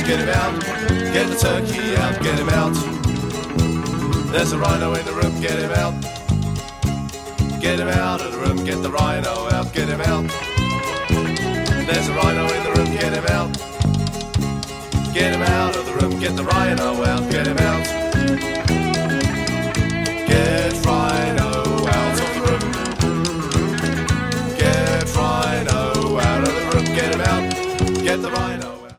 get him out. Get the turkey out, get him out. There's a rhino in the room, get him out. Get him out of the room, get the rhino out, get him out. There's a rhino in the room, get him out. Get him out of the room, get the rhino out, get him out. Get rhino out of the room. Get rhino out of the room, get him out. Get the rhino.